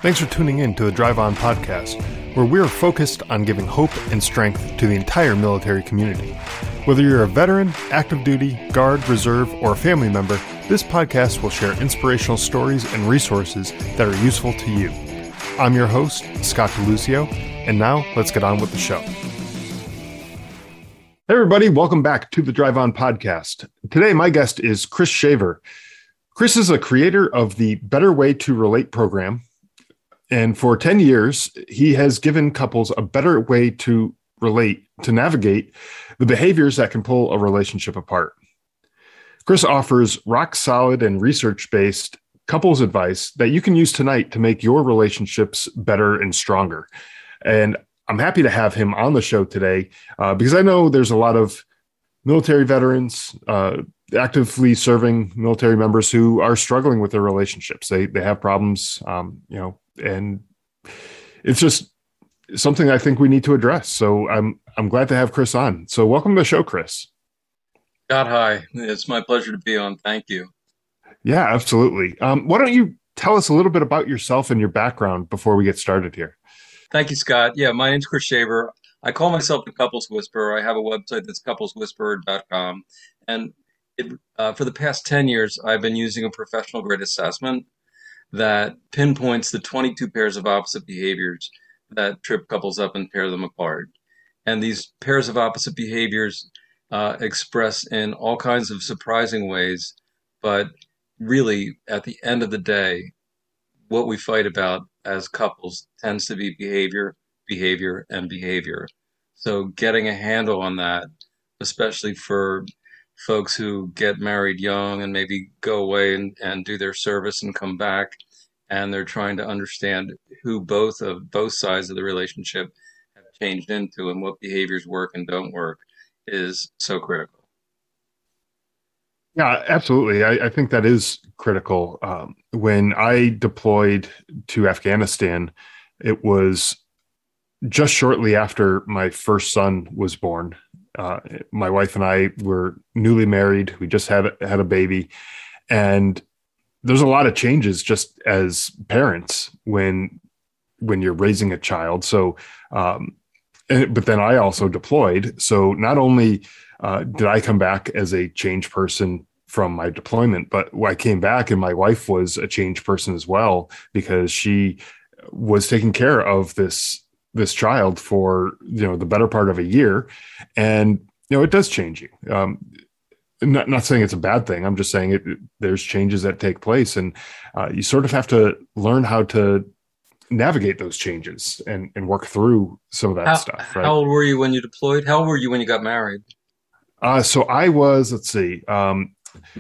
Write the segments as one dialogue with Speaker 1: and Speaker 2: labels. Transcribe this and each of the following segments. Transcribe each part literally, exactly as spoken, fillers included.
Speaker 1: Thanks for tuning in to the Drive On podcast, where we're focused on giving hope and strength to the entire military community. Whether you're a veteran, active duty, guard, reserve, or a family member, this podcast will share inspirational stories and resources that are useful to you. I'm your host, Scott DeLuzio, and now let's get on with the show. Hey everybody, welcome back to the Drive On podcast. Today my guest is Chris Shaver. Chris is a creator of the Better Way to Relate program, and for ten years, he has given couples a better way to relate, to navigate the behaviors that can pull a relationship apart. Chris offers rock-solid and research-based couples advice that you can use tonight to make your relationships better and stronger. And I'm happy to have him on the show today uh, because I know there's a lot of military veterans, uh, actively serving military members who are struggling with their relationships. They they have problems, um, you know, and it's just something I think we need to address. So I'm I'm glad to have Chris on. So welcome to the show, Chris.
Speaker 2: Scott, hi. It's my pleasure to be on. Thank you.
Speaker 1: Yeah, absolutely. Um, why don't you tell us a little bit about yourself and your background before we get started here?
Speaker 2: Thank you, Scott. Yeah, my name's Chris Shaver. I call myself the Couples Whisperer. I have a website that's couples whisperer dot com. And it, uh, for the past ten years, I've been using a professional grade assessment that pinpoints the twenty-two pairs of opposite behaviors that trip couples up and tear them apart. And these pairs of opposite behaviors uh, express in all kinds of surprising ways. But really, at the end of the day, what we fight about as couples tends to be behavior, behavior, and behavior. So getting a handle on that, especially for folks who get married young and maybe go away and, and do their service and come back, and they're trying to understand who both of both sides of the relationship have changed into and what behaviors work and don't work, is so critical.
Speaker 1: Yeah, absolutely. I, I think that is critical. Um, when I deployed to Afghanistan, it was just shortly after my first son was born. Uh, my wife and I were newly married. We just had had a baby, and there's a lot of changes just as parents when when you're raising a child. So, um, and, but then I also deployed. So not only uh, did I come back as a changed person from my deployment, but I came back and my wife was a changed person as well, because she was taking care of this this child for, you know, the better part of a year. And, you know, it does change you. Um, not, not saying it's a bad thing. I'm just saying it, there's changes that take place, and uh, you sort of have to learn how to navigate those changes and, and work through some of that
Speaker 2: How,
Speaker 1: stuff. Right?
Speaker 2: how old were you when you deployed? How old were you when you got married?
Speaker 1: Uh, so I was, let's see, um,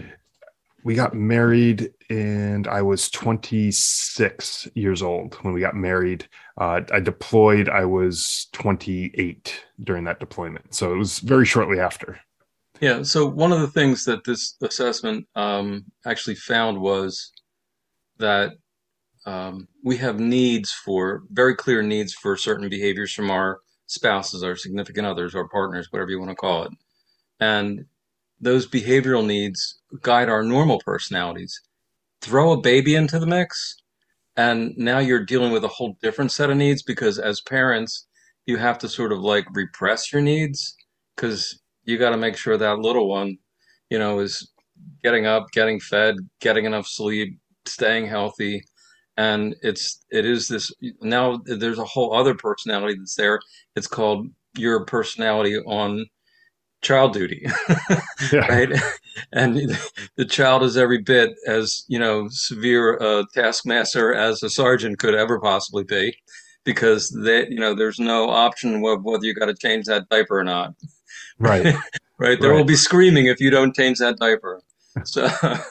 Speaker 1: we got married and I was twenty-six years old when we got married. Uh, I deployed, I was twenty-eight during that deployment. So it was very shortly after.
Speaker 2: Yeah, so one of the things that this assessment um, actually found was that um, we have needs for, very clear needs for certain behaviors from our spouses, our significant others, our partners, whatever you want to call it. And those behavioral needs guide our normal personalities. Throw a baby into the mix, and now you're dealing with a whole different set of needs, because as parents, you have to sort of like repress your needs, because you got to make sure that little one, you know, is getting up, getting fed, getting enough sleep, staying healthy. And it's, it is this, now there's a whole other personality that's there. It's called your personality on child duty,
Speaker 1: Yeah.
Speaker 2: right? And the child is every bit as, you know, severe a taskmaster as a sergeant could ever possibly be, because they, you know, there's no option of whether you got to change that diaper or not.
Speaker 1: Right.
Speaker 2: Right. There
Speaker 1: Right.
Speaker 2: will be screaming if you don't change that diaper. So,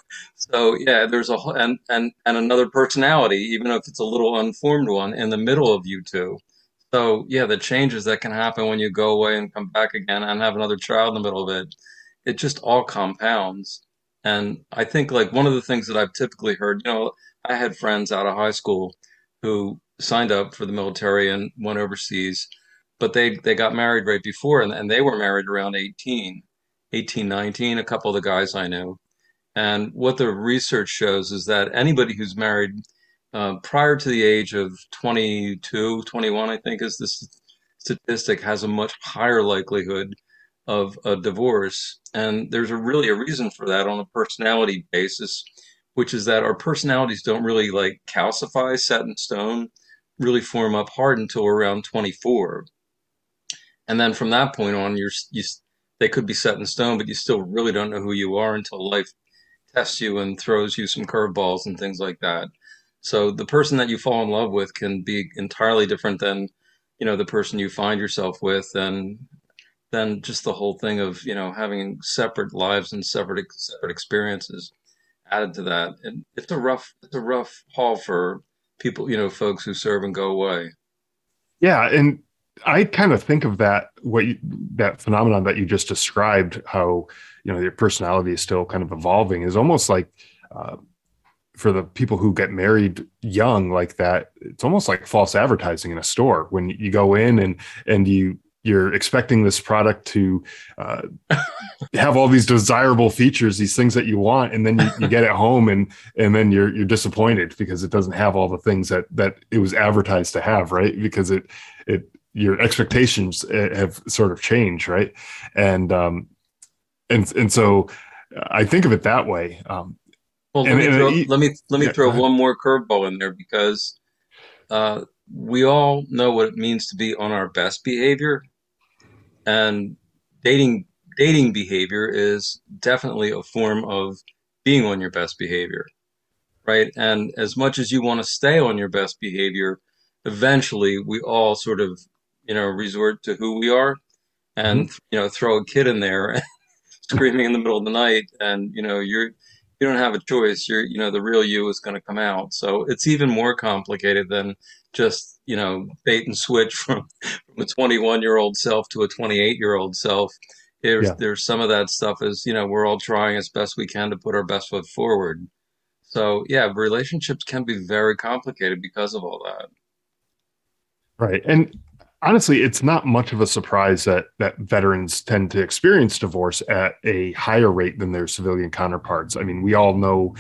Speaker 2: so yeah, there's a whole, and, and, and another personality, even if it's a little unformed one, in the middle of you two. So yeah, the changes that can happen when you go away and come back again and have another child in the middle of it, it just all compounds. And I think like one of the things that I've typically heard, you know, I had friends out of high school who signed up for the military and went overseas, but they, they got married right before, and, and they were married around eighteen, eighteen, nineteen, a couple of the guys I knew. And what the research shows is that anybody who's married uh, prior to the age of twenty-two, twenty-one, I think is this statistic, has a much higher likelihood of a divorce. And there's a really a reason for that on a personality basis, which is that our personalities don't really like calcify, set in stone, really form up hard until around twenty-four. And then from that point on, you're you they could be set in stone, but you still really don't know who you are until life tests you and throws you some curveballs and things like that. So the person that you fall in love with can be entirely different than, you know, the person you find yourself with, and then just the whole thing of, you know, having separate lives and separate separate experiences added to that. And it's a rough it's a rough haul for people, you know, folks who serve and go away.
Speaker 1: Yeah, and I kind of think of that what you, that phenomenon that you just described, how you know your personality is still kind of evolving, is almost like uh, for the people who get married young like that, it's almost like false advertising in a store when you go in and and you you're expecting this product to uh, have all these desirable features, these things that you want, and then you, you get it home and and then you're you're disappointed because it doesn't have all the things that that it was advertised to have, right? Because it it your expectations uh, have sort of changed, right? And um and and so I think of it that way. Um,
Speaker 2: Well, let
Speaker 1: and,
Speaker 2: me
Speaker 1: and
Speaker 2: throw
Speaker 1: it,
Speaker 2: let me let me
Speaker 1: yeah, go
Speaker 2: throw
Speaker 1: ahead.
Speaker 2: one more curveball in there because uh, we all know what it means to be on our best behavior, and dating dating behavior is definitely a form of being on your best behavior, right? And as much as you want to stay on your best behavior, eventually we all sort of, you know, resort to who we are,
Speaker 1: Mhm.
Speaker 2: and you know, throw a kid in there screaming in the middle of the night, and you know, you're you don't have a choice. You're you know, the real you is going to come out. So it's even more complicated than just, you know, bait and switch from from a twenty-one year old self to a twenty-eight year old self. There's
Speaker 1: Yeah.
Speaker 2: there's some of that stuff is, you know, we're all trying as best we can to put our best foot forward. So yeah, relationships can be very complicated because of all that.
Speaker 1: Right. And honestly, it's not much of a surprise that that veterans tend to experience divorce at a higher rate than their civilian counterparts. I mean, we all know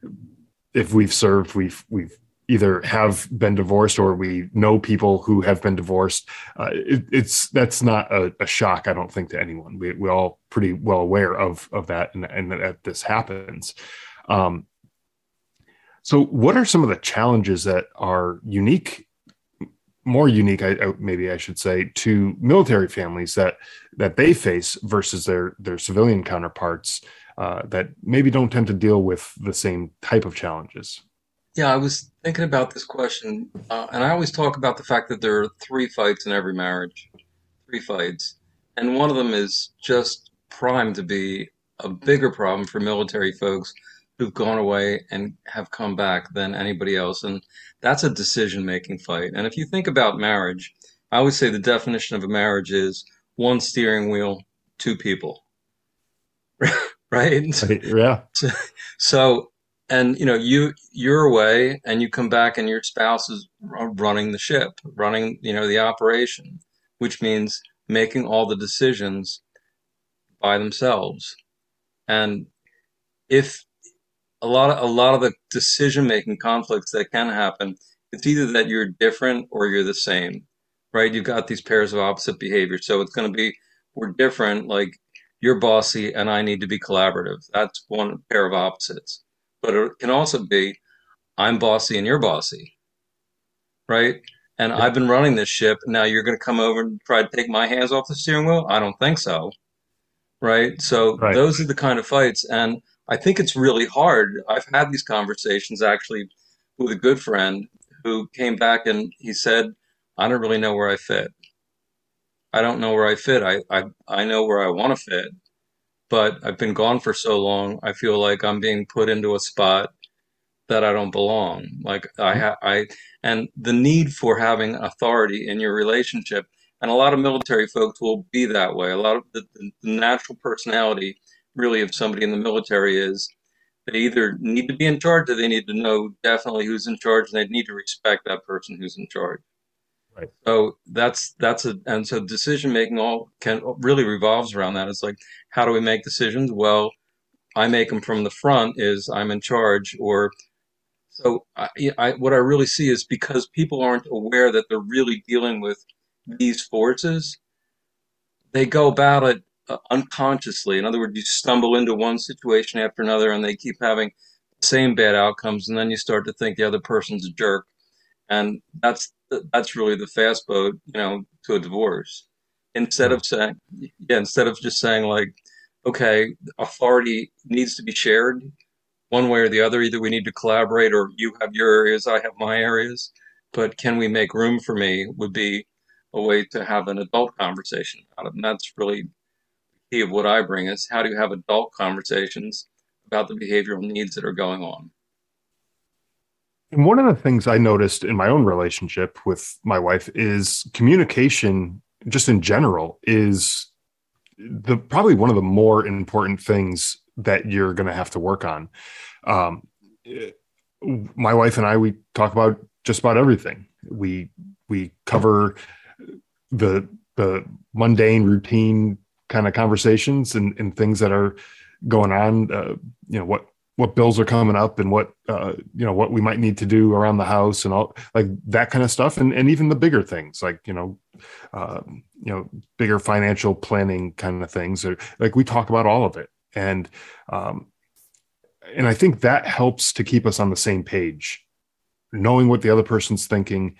Speaker 1: if we've served, we've we've either have been divorced or we know people who have been divorced. Uh, it, it's that's not a, a shock, I don't think, to anyone. We we're all pretty well aware of of that, and, and that this happens. Um, so, what are some of the challenges that are unique more unique, I, I, maybe I should say, to military families that that they face versus their their civilian counterparts uh, that maybe don't tend to deal with the same type of challenges.
Speaker 2: Yeah, I was thinking about this question, uh, and I always talk about the fact that there are three fights in every marriage, three fights, and one of them is just primed to be a bigger problem for military folks who've gone away and have come back than anybody else, and that's a decision-making fight. And if you think about marriage, I always say the definition of a marriage is one steering wheel, two people, right?
Speaker 1: Right? Yeah.
Speaker 2: So, and you know, you you're away and you come back and your spouse is running the ship, running, you know, the operation, which means making all the decisions by themselves. And if a lot of a lot of the decision making conflicts that can happen, it's either that you're different or you're the same, right? You've got these pairs of opposite behavior. So it's going to be we're different, like you're bossy and I need to be collaborative. That's one pair of opposites. But it can also be I'm bossy and you're bossy, right? And
Speaker 1: Yeah.
Speaker 2: I've been running this ship. Now you're going to come over and try to take my hands off the steering wheel? I don't think so, right? So
Speaker 1: Right.
Speaker 2: those are the kind of fights. And I think it's really hard. I've had these conversations actually with a good friend who came back and he said, I don't really know where I fit. I don't know where I fit. I, I, I know where I want to fit, but I've been gone for so long. I feel like I'm being put into a spot that I don't belong. Like I ha I and the need for having authority in your relationship. And a lot of military folks will be that way. A lot of the, the natural personality really of somebody in the military is they either need to be in charge or they need to know definitely who's in charge and they need to respect that person who's in charge.
Speaker 1: Right.
Speaker 2: So that's that's a and so decision making all can really revolves around that. It's like how do we make decisions? Well, I make them from the front is I'm in charge, or So I, I, what I really see is because people aren't aware that they're really dealing with these forces, they go about it uh, unconsciously. In other words, you stumble into one situation after another, and they keep having the same bad outcomes, and then you start to think the other person's a jerk, and that's that's really the fast boat, you know, to a divorce. Instead
Speaker 1: Right.
Speaker 2: of saying, yeah, instead of just saying like, okay, authority needs to be shared one way or the other. Either we need to collaborate, or you have your areas, I have my areas. But can we make room for me? Would be a way to have an adult conversation about it, and that's really the key of what I bring is how do you have adult conversations about the behavioral needs that are going on.
Speaker 1: And one of the things I noticed in my own relationship with my wife is communication, just in general, is the probably one of the more important things that you're going to have to work on. Um, my wife and I, we talk about just about everything. We we cover the the mundane, routine kind of conversations and, and things that are going on. Uh, you know what what bills are coming up and what uh, you know what we might need to do around the house and all like that kind of stuff, and and even the bigger things like you know uh, you know bigger financial planning kind of things. Or like we talk about all of it, and um, and I think that helps to keep us on the same page, knowing what the other person's thinking.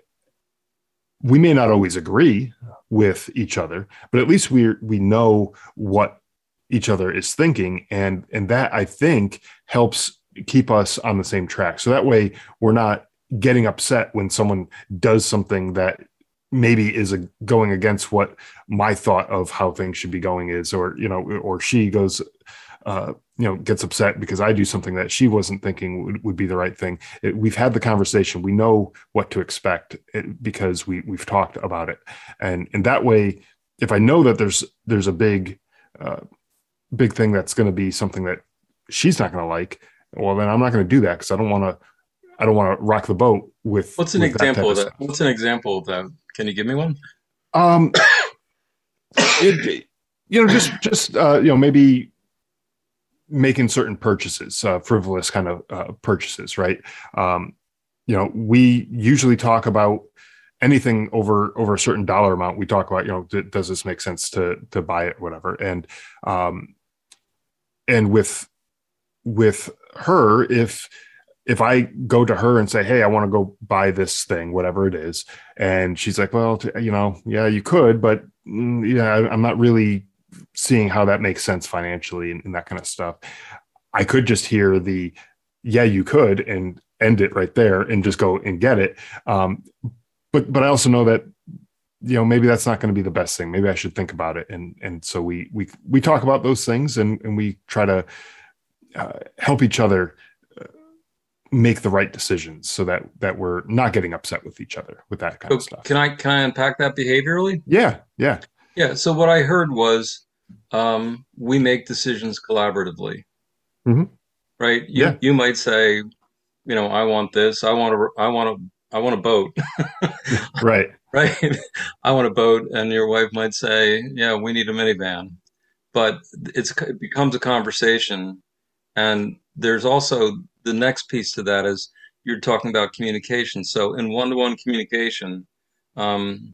Speaker 1: We may not always agree with each other, but at least we we know what each other is thinking, and and that I think helps keep us on the same track. So that way we're not getting upset when someone does something that maybe is a, going against what my thought of how things should be going is, or you know, or she goes uh, you know, gets upset because I do something that she wasn't thinking would, would be the right thing. It, we've had the conversation. We know what to expect it, because we we've talked about it, and and that way, if I know that there's there's a big uh, big thing that's going to be something that she's not going to like, well, then I'm not going to do that because I don't want to. I don't want to rock the boat with
Speaker 2: What's an
Speaker 1: with that type
Speaker 2: example of
Speaker 1: of
Speaker 2: that?
Speaker 1: stuff.
Speaker 2: What's an example of that? Can you give me one?
Speaker 1: Um, it you know just just uh, you know maybe making certain purchases, uh, frivolous kind of uh, purchases, right? Um, you know, we usually talk about anything over over a certain dollar amount. We talk about, you know, d- does this make sense to to buy it, whatever. And um, and with with her, if if I go to her and say, "Hey, I want to go buy this thing, whatever it is," and she's like, "Well, t- you know, yeah, you could, but mm, yeah, I- I'm not really seeing how that makes sense financially and, and that kind of stuff." I could just hear the, "Yeah, you could," and end it right there and just go and get it. Um, but but I also know that you know maybe that's not going to be the best thing. Maybe I should think about it. And and so we we we talk about those things, and and we try to uh, help each other uh, make the right decisions so that that we're not getting upset with each other with that kind of
Speaker 2: So
Speaker 1: stuff.
Speaker 2: can I can I unpack that behaviorally?
Speaker 1: Yeah, yeah.
Speaker 2: Yeah. So what I heard was um, we make decisions collaboratively,
Speaker 1: Hmm.
Speaker 2: right? You
Speaker 1: Yeah.
Speaker 2: you might say, you know, I want this. I want to. I want to. I want a boat,
Speaker 1: Right.
Speaker 2: right? I want a boat, and your wife might say, yeah, we need a minivan. But it's it becomes a conversation, and there's also the next piece to that is you're talking about communication. So in one-to-one communication, um,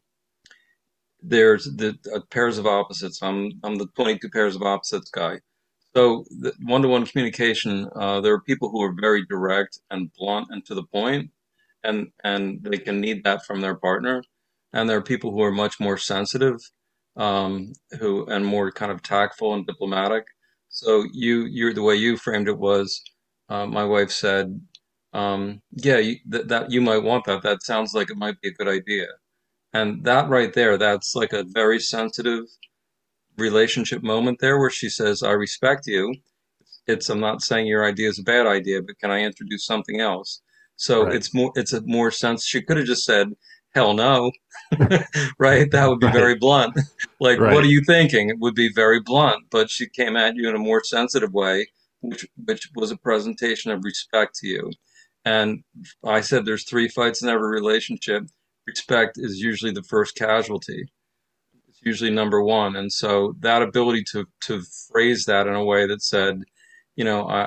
Speaker 2: there's the uh, pairs of opposites. I'm I'm the twenty-two pairs of opposites guy. So the one-to-one communication, uh, there are people who are very direct and blunt and to the point, and and they can need that from their partner. And there are people who are much more sensitive, um, who and more kind of tactful and diplomatic. So you you the way you framed it was, uh, my wife said, um, yeah, you, that that you might want that. That sounds like it might be a good idea. And that right there, that's like a very sensitive relationship moment there where she says, I respect you. It's, I'm not saying your idea is a bad idea, but can I introduce something else? So
Speaker 1: Right.
Speaker 2: it's more, it's a more sense. She could have just said, hell no, right? That would be very
Speaker 1: Right.
Speaker 2: blunt. Like, what are
Speaker 1: Right.
Speaker 2: you thinking? It would be very blunt, but she came at you in a more sensitive way, which, which was a presentation of respect to you. And I said, there's three fights in every relationship. Respect is usually the first casualty. It's usually number one. And so that ability to to phrase that in a way that said, you know, I, I,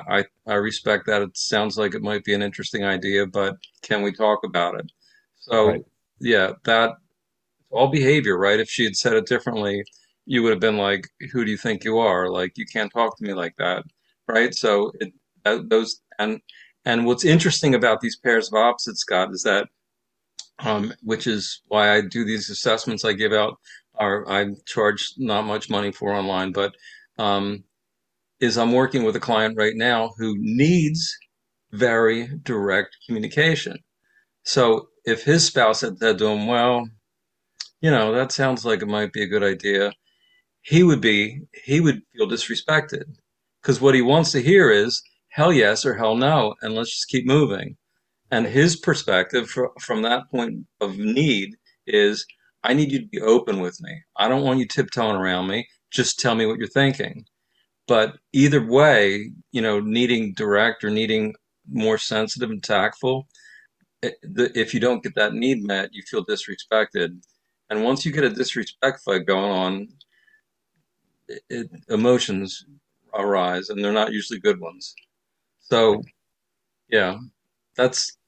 Speaker 2: I respect that. It sounds like it might be an interesting idea, but can we talk about it? So,
Speaker 1: Right.
Speaker 2: yeah, that all behavior, right? If she had said it differently, you would have been like, "Who do you think you are? Like, you can't talk to me like that," right? So, it, that, those and and what's interesting about these pairs of opposites, Scott, is that um, which is why I do these assessments I give out, or I charge not much money for online, but um, is I'm working with a client right now who needs very direct communication. So if his spouse had said to him, well, you know, that sounds like it might be a good idea, he would be, he would feel disrespected because what he wants to hear is hell yes or hell no, and let's just keep moving. And his perspective fr- from that point of need is, I need you to be open with me. I don't want you tiptoeing around me. Just tell me what you're thinking. But either way, you know, needing direct or needing more sensitive and tactful, it, the, if you don't get that need met, you feel disrespected. And once you get a disrespect fight going on, it, it, emotions arise, and they're not usually good ones. So, yeah, that's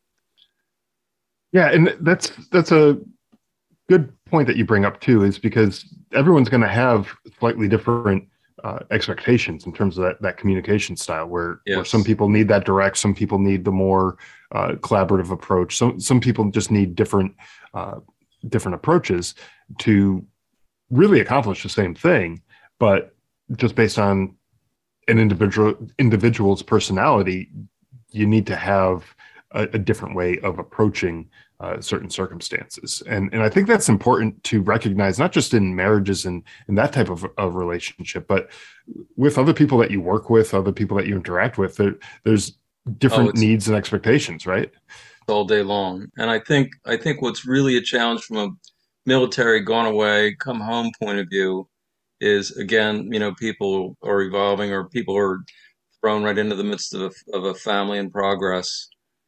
Speaker 1: Yeah, and that's that's a good point that you bring up too, is because everyone's going to have slightly different uh, expectations in terms of that, that communication style. Where where some
Speaker 2: yes.
Speaker 1: people need that direct, some people need the more uh, collaborative approach. Some some people just need different uh, different approaches to really accomplish the same thing, but just based on an individual individual's personality, you need to have a, a different way of approaching uh, certain circumstances. And and I think that's important to recognize, not just in marriages and, and that type of, of relationship, but with other people that you work with, other people that you interact with. There, there's
Speaker 2: Oh,
Speaker 1: different
Speaker 2: it's
Speaker 1: needs and expectations, right?
Speaker 2: all day long. And I think I think what's really a challenge from a military gone away, come home point of view is again, you know, people are evolving or people are thrown right into the midst of a, of a family in progress.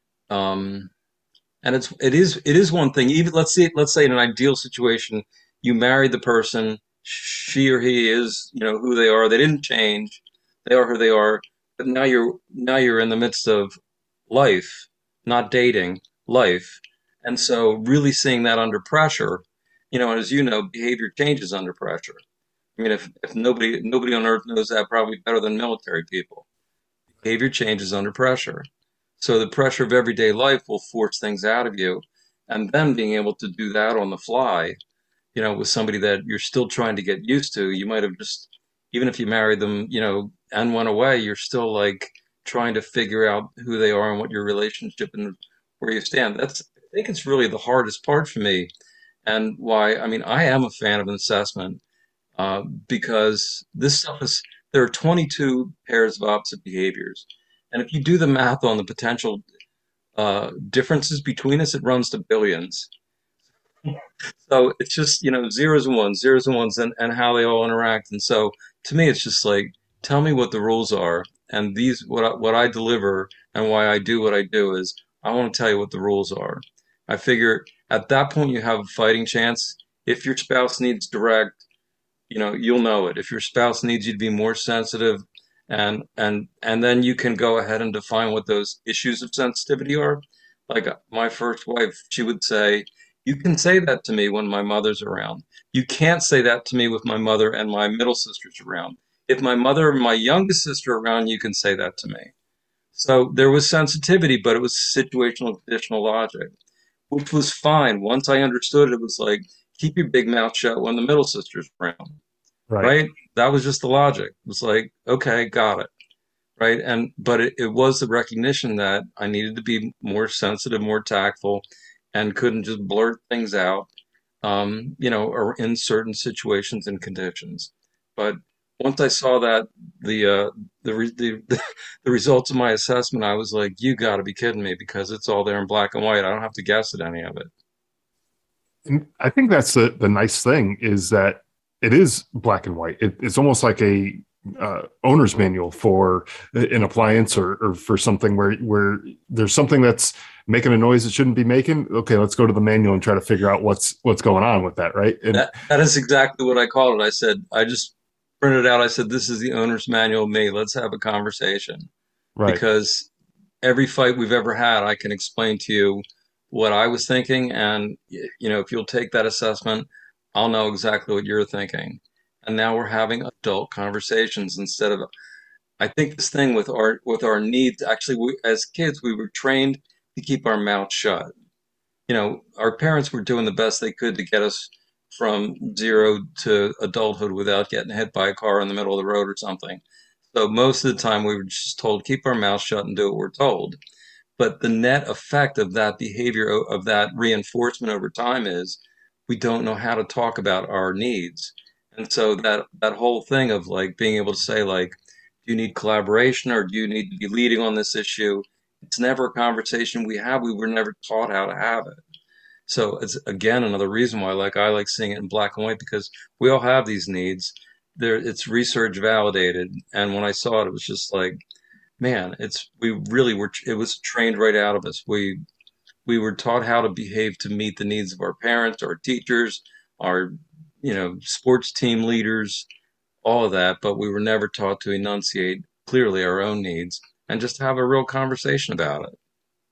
Speaker 2: Um, and it's it is it is one thing. Even let's say let's say in an ideal situation, you married the person, she or he is, you know, who they are. They didn't change. They are who they are. But now you're now you're in the midst of life, not dating, life. And so really seeing that under pressure, you know, as you know, behavior changes under pressure. I mean, if, if nobody nobody on earth knows that probably better than military people. Behavior changes under pressure. So the pressure of everyday life will force things out of you. And then being able to do that on the fly, you know, with somebody that you're still trying to get used to, you might have just, even if you married them, you know, and went away, you're still like trying to figure out who they are and what your relationship and where you stand. That's, I think it's really the hardest part for me. And why, I mean, I am a fan of an assessment uh, because this stuff is, there are twenty-two pairs of opposite behaviors. And if you do the math on the potential uh, differences between us, it runs to billions. So it's just, you know, zeros and ones, zeros and ones, and, and how they all interact. And so to me, it's just like, tell me what the rules are. And these, what I, what I deliver and why I do what I do is I want to tell you what the rules are. I figure at that point, you have a fighting chance. If your spouse needs direct, you know, you'll know it. If your spouse needs you to be more sensitive, and and and then you can go ahead and define what those issues of sensitivity are. Like uh, my first wife, she would say, "You can say that to me when my mother's around. You can't say that to me with my mother and my middle sister's around. If my mother and my youngest sister are around, you can say that to me." So there was sensitivity, but it was situational conditional logic, which was fine. Once I understood it, it was like, keep your big mouth shut when the middle sister's around,
Speaker 1: Right.
Speaker 2: right? That was just the logic. It was like, okay, got it, right? And but it, it was the recognition that I needed to be more sensitive, more tactful, and couldn't just blurt things out, um, you know, or in certain situations and conditions. But once I saw that the uh, the, re- the the results of my assessment, I was like, you got to be kidding me, because it's all there in black and white. I don't have to guess at any of it.
Speaker 1: And I think that's the the nice thing, is that it is black and white. It, it's almost like a uh, owner's manual for an appliance, or, or for something where where there's something that's making a noise it shouldn't be making. Okay, let's go to the manual and try to figure out what's what's going on with that, right? And
Speaker 2: That that is exactly what I called it. I said, I just printed out. I said, this is the owner's manual of me. Let's have a conversation.
Speaker 1: Right.
Speaker 2: because every fight we've ever had, I can explain to you what I was thinking, and you know, if you'll take that assessment, I'll know exactly what you're thinking. And now we're having adult conversations instead of, I think this thing with our with our needs, actually, we, as kids, we were trained to keep our mouth shut. You know, our parents were doing the best they could to get us from zero to adulthood without getting hit by a car in the middle of the road or something. So most of the time we were just told keep our mouth shut and do what we're told. But the net effect of that behavior, of that reinforcement over time, is we don't know how to talk about our needs. And so that that whole thing of like being able to say like, do you need collaboration or do you need to be leading on this issue? It's never a conversation we have. We were never taught how to have it. So it's again another reason why like I like seeing it in black and white, because we all have these needs. There, it's research validated. And when I saw it, it was just like, man, it's we really were. It was trained right out of us. We we were taught how to behave to meet the needs of our parents, our teachers, our you know sports team leaders, all of that. But we were never taught to enunciate clearly our own needs and just have a real conversation about it.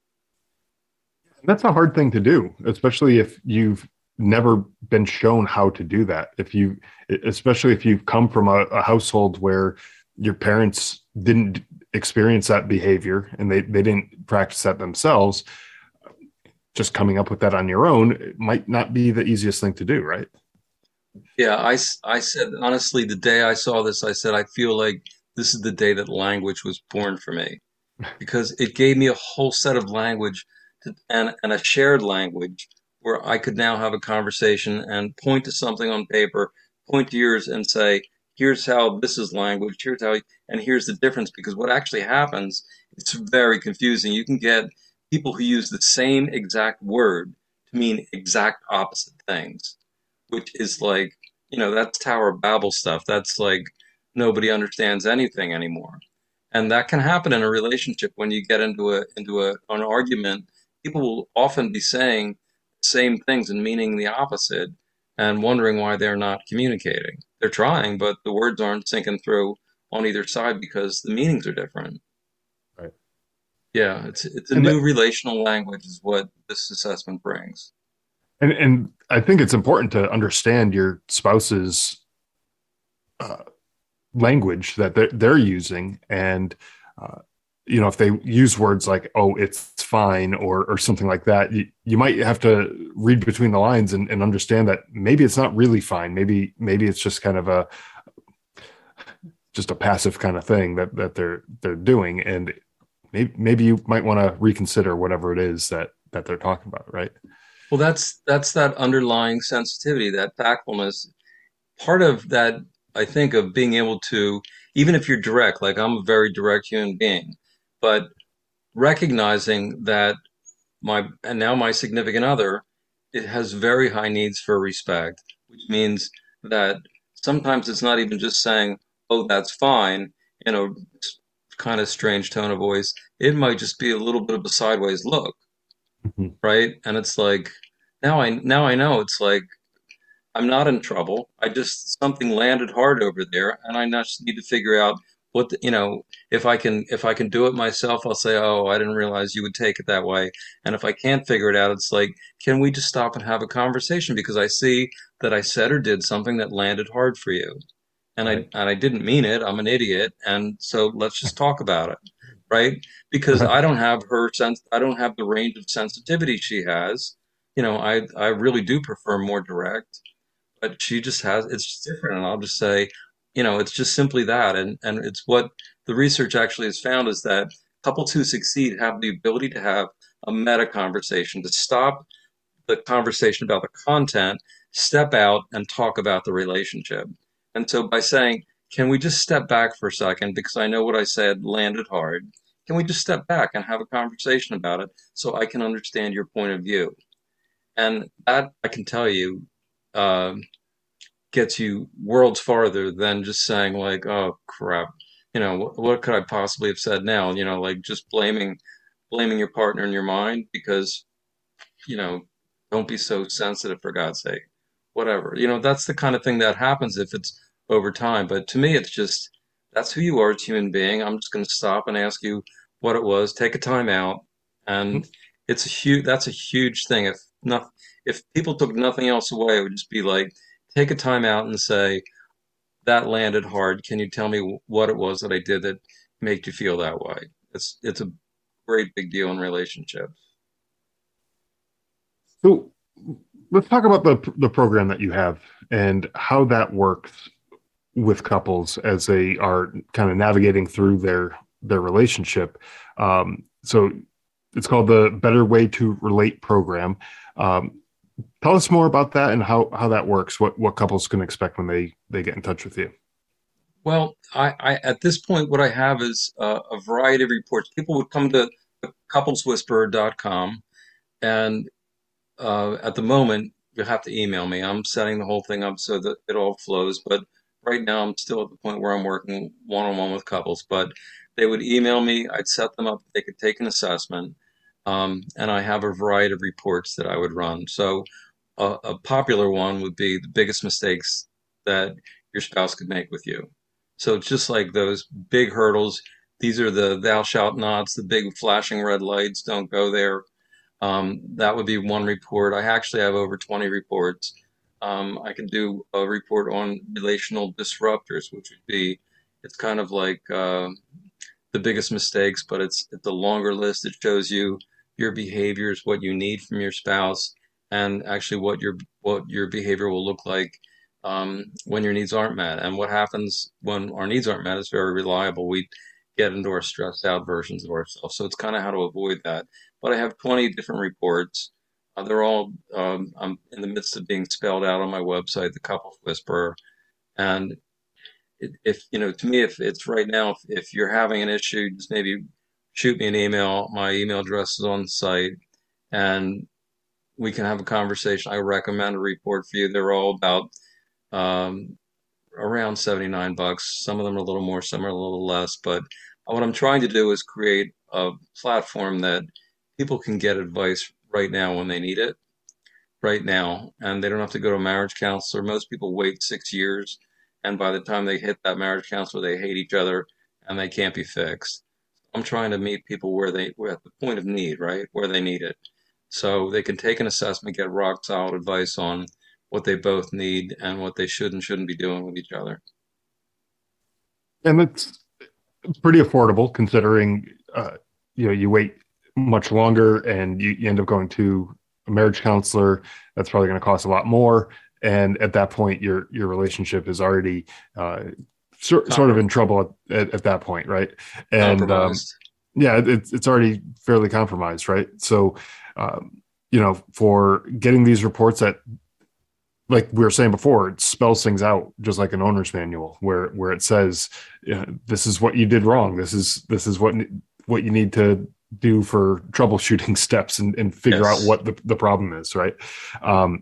Speaker 1: That's a hard thing to do, especially if you've never been shown how to do that. If you, especially if you've come from a, a household where your parents didn't experience that behavior and they, they didn't practice that themselves, just coming up with that on your own it might not be the easiest thing to do, right?
Speaker 2: Yeah, I, I said honestly, the day I saw this, I said I feel like this is the day that language was born for me, because it gave me a whole set of language to, and, and a shared language where I could now have a conversation and point to something on paper, point to yours and say, here's how this is language, here's how, and here's the difference. Because what actually happens, it's very confusing. You can get people who use the same exact word to mean exact opposite things, which is like, you know, that's Tower of Babel stuff. That's like nobody understands anything anymore. And that can happen in a relationship when you get into a into a an argument. People will often be saying the same things and meaning the opposite and wondering why they're not communicating. They're trying, but the words aren't sinking through on either side because the meanings are different.
Speaker 1: Right.
Speaker 2: Yeah, it's it's a
Speaker 1: And
Speaker 2: new
Speaker 1: that,
Speaker 2: relational language is what this assessment brings.
Speaker 1: and and I think it's important to understand your spouse's uh, language that they're, they're using, and uh, you know, if they use words like "oh, it's fine" or or something like that, you, you might have to read between the lines and, and understand that maybe it's not really fine. Maybe maybe it's just kind of a just a passive kind of thing that that they're they're doing, and maybe maybe you might want to reconsider whatever it is that that they're talking about, right?
Speaker 2: Well, that's that's that underlying sensitivity, that tactfulness. Part of that, I think, of being able to, even if you're direct, like I'm a very direct human being, but recognizing that my, and now my significant other, it has very high needs for respect, which means that sometimes it's not even just saying, oh, that's fine, in a kind of strange tone of voice. It might just be a little bit of a sideways look,
Speaker 1: Mhm.
Speaker 2: right? And it's like, now I now I know it's like I'm not in trouble. I just something landed hard over there, and I just need to figure out what the, you know. If I can, if I can do it myself, I'll say, "Oh, I didn't realize you would take it that way." And if I can't figure it out, it's like, can we just stop and have a conversation? Because I see that I said or did something that landed hard for you, and I
Speaker 1: Right.
Speaker 2: and I didn't mean it. I'm an idiot, and so let's just talk about it, right? Because
Speaker 1: Right.
Speaker 2: I don't have her sense. I don't have the range of sensitivity she has. You know, I I really do prefer more direct, but she just has it's just different. And I'll just say, you know, it's just simply that. And and it's what the research actually has found is that couples who succeed have the ability to have a meta conversation, to stop the conversation about the content, step out and talk about the relationship. And so by saying, can we just step back for a second, because I know what I said landed hard, can we just step back and have a conversation about it so I can understand your point of view? And that I can tell you, um, gets you worlds farther than just saying like, "Oh crap," you know, what, what could I possibly have said now? You know, like just blaming blaming your partner in your mind because you know, don't be so sensitive for God's sake. Whatever, you know, that's the kind of thing that happens if it's over time. But to me, it's just That's who you are as a human being. I'm just going to stop and ask you what it was. Take a time out, and it's a huge. That's a huge thing. If not, if people took nothing else away, it would just be like, take a time out and say, that landed hard. Can you tell me what it was that I did that made you feel that way? It's it's a great big deal in relationships.
Speaker 1: So let's talk about the the program that you have and how that works with couples as they are kind of navigating through their their relationship. Um, so it's called the Better Way to Relate program. Um, Tell us more about that and how how that works. What what couples can expect when they they get in touch with you.
Speaker 2: Well, I, I at this point, what I have is uh, a variety of reports. People would come to couples whisperer dot com, and uh, at the moment, you have to email me. I'm setting the whole thing up so that it all flows. But right now, I'm still at the point where I'm working one on one with couples. But they would email me. I'd set them up. They could take an assessment, um, and I have a variety of reports that I would run. So a, a popular one would be the biggest mistakes that your spouse could make with you. So it's just like those big hurdles. These are the thou shalt nots, the big flashing red lights. Don't go there. Um, that would be one report. I actually have over twenty reports. Um, I can do a report on relational disruptors, which would be, it's kind of like uh, the biggest mistakes, but it's it's a longer list. It shows you your behaviors, what you need from your spouse, and actually what your what your behavior will look like um, when your needs aren't met. And what happens when our needs aren't met is very reliable. We get into our stressed out versions of ourselves. So it's kind of how to avoid that. But I have twenty different reports. Uh, they're all um, I'm in the midst of being spelled out on my website, The Couples Whisperer. And it, if you know, to me, if it's right now, if, if you're having an issue, just maybe shoot me an email. My email address is on the site, and we can have a conversation. I recommend a report for you. They're all about um, around seventy-nine bucks. Some of them are a little more, some are a little less. But what I'm trying to do is create a platform that people can get advice right now when they need it, right now, and they don't have to go to a marriage counselor. Most people wait six years, and by the time they hit that marriage counselor, they hate each other and they can't be fixed. I'm trying to meet people where they were at the point of need, right? Where they need it. So they can take an assessment, get rock solid advice on what they both need and what they should and shouldn't be doing with each other.
Speaker 1: And it's pretty affordable considering uh, you know you wait much longer and you, you end up going to a marriage counselor. That's probably going to cost a lot more. And at that point, your your relationship is already uh, sort sort of
Speaker 2: Comprom-
Speaker 1: in trouble at, at, at that point, right? And um,
Speaker 2: Compromised.
Speaker 1: yeah, it's it's already fairly compromised, right? So, um, you know, for getting these reports that, like we were saying before, it spells things out just like an owner's manual, where where it says, you know, this is what you did wrong. This is this is what what you need to do for troubleshooting steps and, and figure out
Speaker 2: Yes.
Speaker 1: what the, the problem is, right? Um,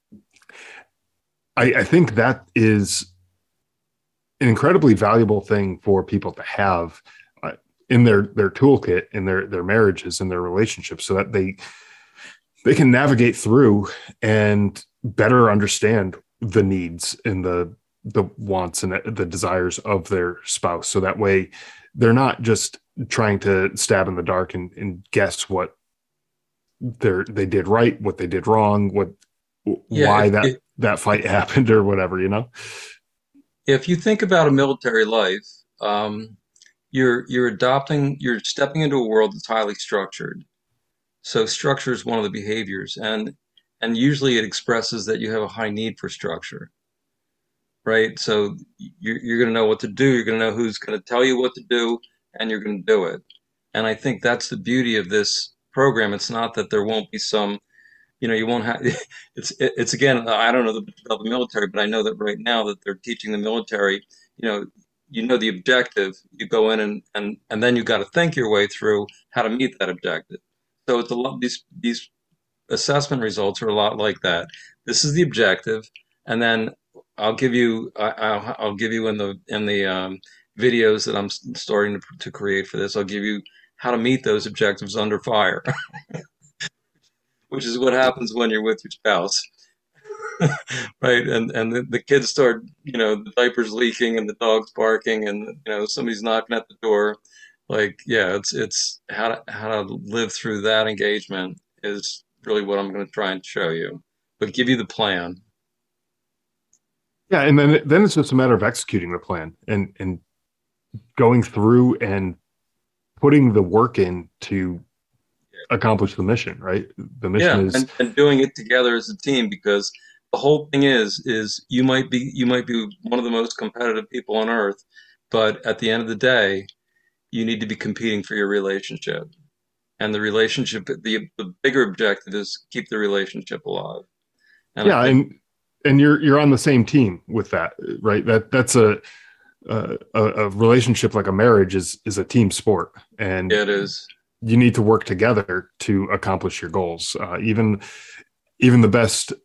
Speaker 1: I, I think that is an incredibly valuable thing for people to have uh, in their their toolkit in their their marriages and their relationships, so that they they can navigate through and better understand the needs and the the wants and the desires of their spouse. So that way they're not just trying to stab in the dark and, and guess what they're they did right, what they did wrong, what
Speaker 2: Yeah.
Speaker 1: why
Speaker 2: If,
Speaker 1: that
Speaker 2: if,
Speaker 1: that fight happened or whatever, you know.
Speaker 2: if you think about a military life, um, you're you're adopting, you're stepping into a world that's highly structured. So structure is one of the behaviors, and and usually it expresses that you have a high need for structure, right? So you're you're going to know what to do. You're going to know who's going to tell you what to do, and you're going to do it. And I think that's the beauty of this program. It's not that there won't be some, you know, you won't have. It's it's again, I don't know about the military, but I know that right now that they're teaching the military, you know. You know the objective. You go in and and and then you got to think your way through how to meet that objective. So it's a lot. These these assessment results are a lot like that. This is the objective, and then I'll give you I, I'll, I'll give you in the in the um, videos that I'm starting to, to create for this. I'll give you how to meet those objectives under fire, which is what happens when you're with your spouse. right? And and the, the kids start, you know, the diapers leaking and the dog's barking and you know somebody's knocking at the door. Like, yeah, it's it's how to how to live through that engagement is really what I'm going to try and show you, but give you the plan.
Speaker 1: Yeah, and then then it's just a matter of executing the plan and and going through and putting the work in to accomplish the mission, right? The mission
Speaker 2: Yeah,
Speaker 1: is,
Speaker 2: and, and doing it together as a team because the whole thing is is you might be you might be one of the most competitive people on earth, but at the end of the day, you need to be competing for your relationship. And the relationship the the bigger objective is keep the relationship alive. And I
Speaker 1: yeah,
Speaker 2: think
Speaker 1: and and you're you're on the same team with that, right? That that's a a, a relationship like a marriage is is a team sport, and
Speaker 2: it is.
Speaker 1: you need to work together to accomplish your goals. Uh, even even the best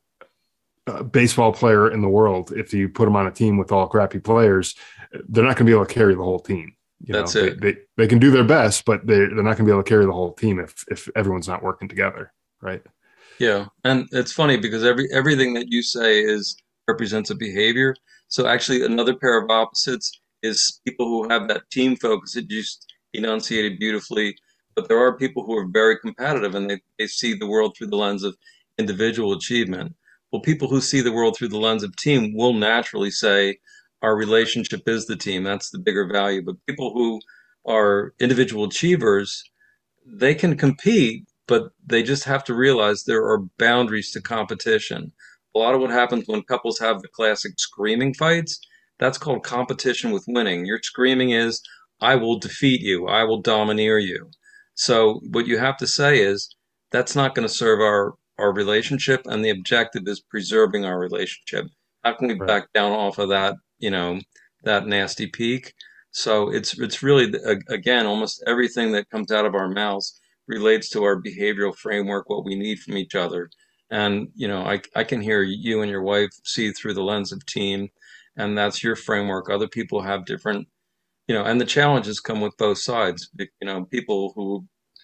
Speaker 1: uh, baseball player in the world, if you put them on a team with all crappy players, they're not going to be able to carry the whole team. You know,
Speaker 2: That's
Speaker 1: they,
Speaker 2: it.
Speaker 1: they, they can do their best, but they, they're not going to be able to carry the whole team if, if everyone's not working together. Right.
Speaker 2: Yeah, and it's funny because every everything that you say is represents a behavior. So actually, another pair of opposites is people who have that team focus that you just enunciated beautifully. But there are people who are very competitive and they, they see the world through the lens of individual achievement. Well, people who see the world through the lens of team will naturally say our relationship is the team. That's the bigger value. But people who are individual achievers, they can compete, but they just have to realize there are boundaries to competition. A lot of what happens when couples have the classic screaming fights, that's called competition with winning. Your screaming is, I will defeat you, I will domineer you. So what you have to say is, that's not going to serve our, our relationship, and the objective is preserving our relationship. How can we
Speaker 1: Right.
Speaker 2: back down off of that, you know, that nasty peak? So it's it's really again almost everything that comes out of our mouths relates to our behavioral framework, what we need from each other. And you know, I I can hear you and your wife see through the lens of team, and that's your framework. Other people have different, you know, and the challenges come with both sides. You know, people who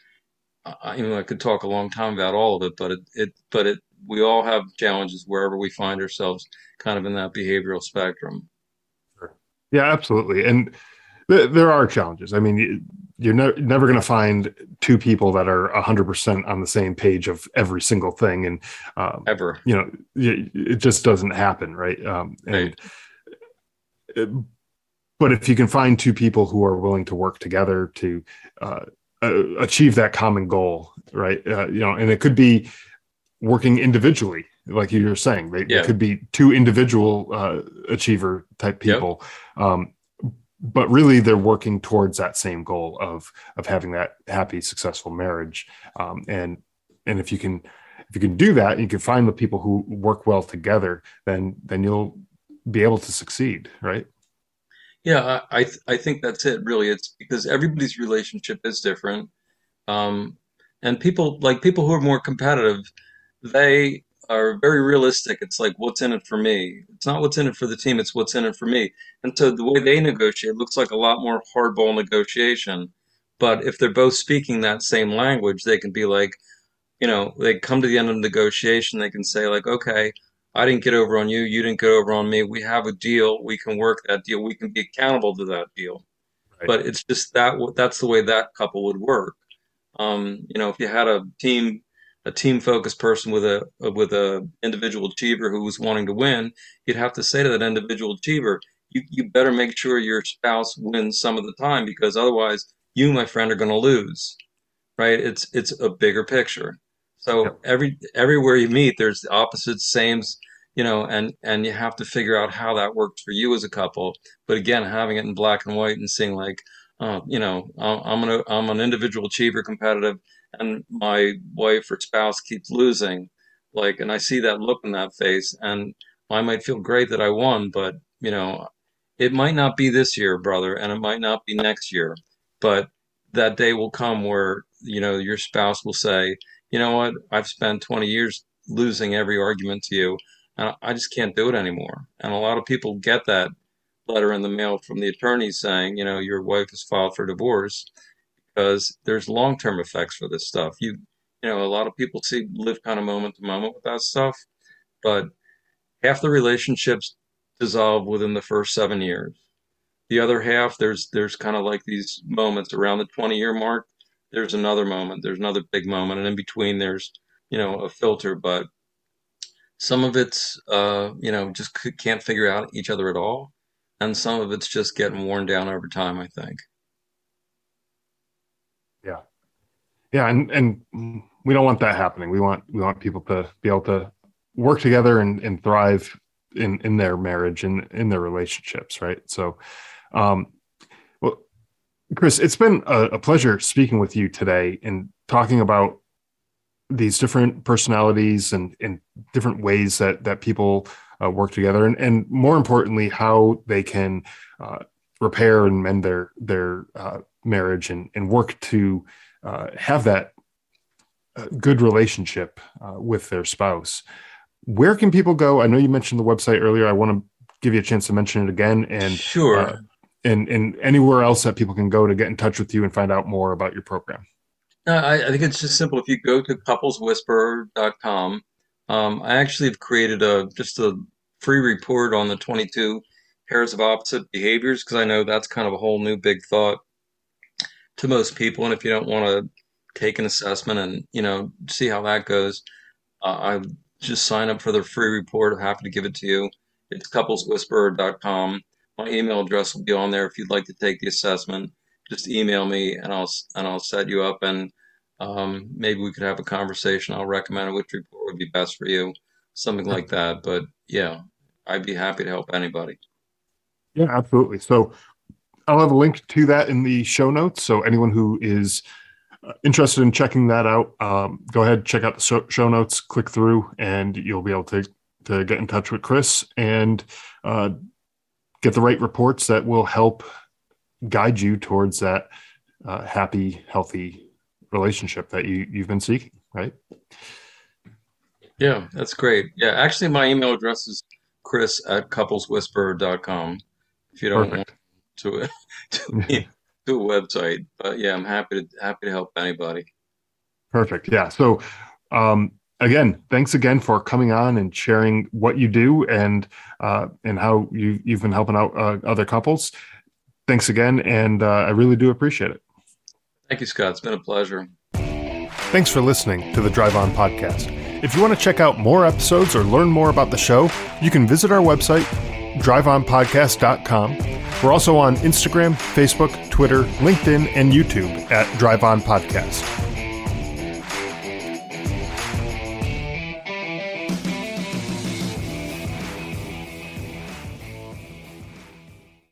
Speaker 2: I, you know I could talk a long time about all of it, but it it but it we all have challenges wherever we find ourselves, kind of in that behavioral spectrum.
Speaker 1: Sure. Yeah, absolutely. And th- there are challenges. I mean, you, you're ne- never going to find two people that are one hundred percent on the same page of every single thing. And, um,
Speaker 2: Ever,
Speaker 1: you know, it, it just doesn't happen. Right. Um,
Speaker 2: right?
Speaker 1: and, it, but if you can find two people who are willing to work together to uh, uh, achieve that common goal, right. Uh, you know, and it could be working individually, like you were saying, they, they
Speaker 2: Yeah.
Speaker 1: could be two individual uh, achiever type
Speaker 2: Yep.
Speaker 1: people. Um, but really they're working towards that same goal of of having that happy successful marriage, um, and and if you can if you can do that, you can find the people who work well together, then then you'll be able to succeed, right?
Speaker 2: Yeah, I I, th- I think that's it. Really, it's because everybody's relationship is different. Um, and people like people who are more competitive, they are very realistic. It's like, what's in it for me? It's not what's in it for the team, it's what's in it for me. And so the way they negotiate looks like a lot more hardball negotiation. But if they're both speaking that same language, they can be like, you know, they come to the end of the negotiation, they can say, like, okay, I didn't get over on you, you didn't get over on me. We have a deal, we can work that deal, we can be accountable to that deal.
Speaker 1: Right.
Speaker 2: But it's just that that's the way that couple would work. Um, you know, if you had a team, a team focused person with a with a individual achiever who was wanting to win, you'd have to say to that individual achiever, you you better make sure your spouse wins some of the time because otherwise, you, my friend, are going to lose. Right? It's it's a bigger picture. So
Speaker 1: Yep.
Speaker 2: every everywhere you meet, there's the opposites, sames, you know, and and you have to figure out how that works for you as a couple. But again, having it in black and white and seeing like, uh, you know, I'm I'm an I'm an individual achiever, competitive, and my wife or spouse keeps losing, like, and I see that look in that face, and I might feel great that I won, but you know, it might not be this year, brother, and it might not be next year, but that day will come where, you know, your spouse will say, you know what, I've spent twenty years losing every argument to you, and I just can't do it anymore. And a lot of people get that letter in the mail from the attorney saying, you know, your wife has filed for divorce because there's long-term effects for this stuff. You, you know, a lot of people see live kind of moment to moment with that stuff, but half the relationships dissolve within the first seven years. The other half, there's there's kind of like these moments around the twenty year mark. There's another moment, there's another big moment, and in between there's, you know, a filter. But some of it's, uh, you know, just c- can't figure out each other at all, and some of it's just getting worn down over time, I think.
Speaker 1: Yeah. Yeah. And, and we don't want that happening. We want, we want people to be able to work together and, and thrive in, in their marriage and in their relationships. Right. So, um, well, Chris, it's been a, a pleasure speaking with you today and talking about these different personalities and, and different ways that, that people uh, work together. And, and more importantly, how they can uh, repair and mend their, their uh, marriage and, and work to uh, have that uh, good relationship uh, with their spouse. Where can people go? I know you mentioned the website earlier. I want to give you a chance to mention it again. And
Speaker 2: Sure.
Speaker 1: Uh, and, and anywhere else that people can go to get in touch with you and find out more about your program.
Speaker 2: No, I, I think it's just simple. If you go to couples whisperer dot com, um, I actually have created a just a free report on the twenty-two pairs of opposite behaviors, because I know that's kind of a whole new big thought to most people. And if you don't want to take an assessment and, you know, see how that goes, uh, I just sign up for the free report. I'm happy to give it to you. It's couples whisperer dot com. My email address will be on there if you'd like to take the assessment. Just email me and I'll and I'll set you up, and um, maybe we could have a conversation. I'll recommend which report would be best for you, something like that. But yeah, I'd be happy to help anybody.
Speaker 1: Yeah, absolutely. So I'll have a link to that in the show notes. So anyone who is interested in checking that out, um, go ahead, check out the show, show notes, click through, and you'll be able to to get in touch with Chris and uh, get the right reports that will help guide you towards that uh, happy, healthy relationship that you, you've been seeking, right?
Speaker 2: Yeah, that's great. Yeah, actually, my email address is chris at couples whisperer dot com if you don't
Speaker 1: Perfect.
Speaker 2: want to, to, to a website. But yeah, I'm happy to happy to help anybody.
Speaker 1: Perfect. Yeah. So um, again, thanks again for coming on and sharing what you do and uh, and how you, you've been helping out uh, other couples. Thanks again, and uh, I really do appreciate it.
Speaker 2: Thank you, Scott. It's been a pleasure.
Speaker 1: Thanks for listening to the Drive On Podcast. If you want to check out more episodes or learn more about the show, you can visit our website, drive on podcast dot com. We're also on Instagram, Facebook, Twitter, LinkedIn, and YouTube at Drive On Podcast.